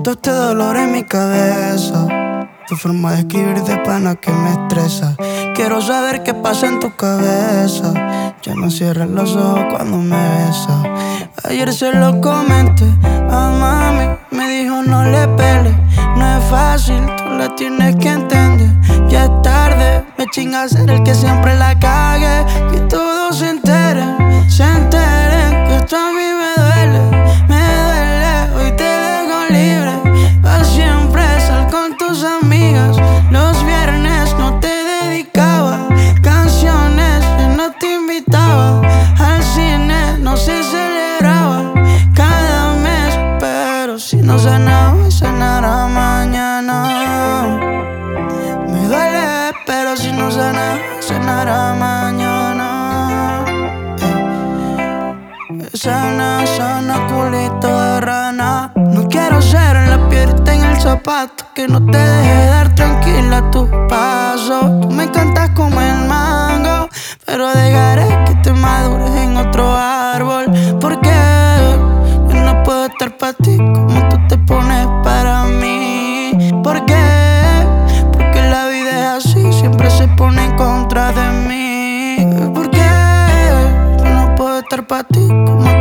todo este dolor en mi cabeza. Tu forma de escribir de pana que me estresa. Quiero saber qué pasa en tu cabeza. Ya no cierras los ojos cuando me besas. Ayer se lo comenté a mami, me dijo no le pele. No es fácil, tú la tienes que entender. Ya es tarde, me chinga ser el que siempre la cague. Que todos se enteren que esto a mí me duele. Hoy te dejo libre pa' siempre. Sal con tus amigas los viernes, no te dedicaba canciones, no te invitaba al cine, no se celebraba cada mes. Pero si no sanaba, sanará mañana. Me duele, pero si no sana, sanará mañana. Sana, sana, culito de rana. No quiero ser la piedrita en el zapato que no te deje dar tranquila a tu paso. Tú me encantas como el mango, pero dejaré que te madures en otro árbol. Porque yo no puedo estar para ti como tú te pones para mí. ¿Por qué? Porque la vida es así, siempre se pone en contra de mí. ¿Por qué yo no puedo estar para ti como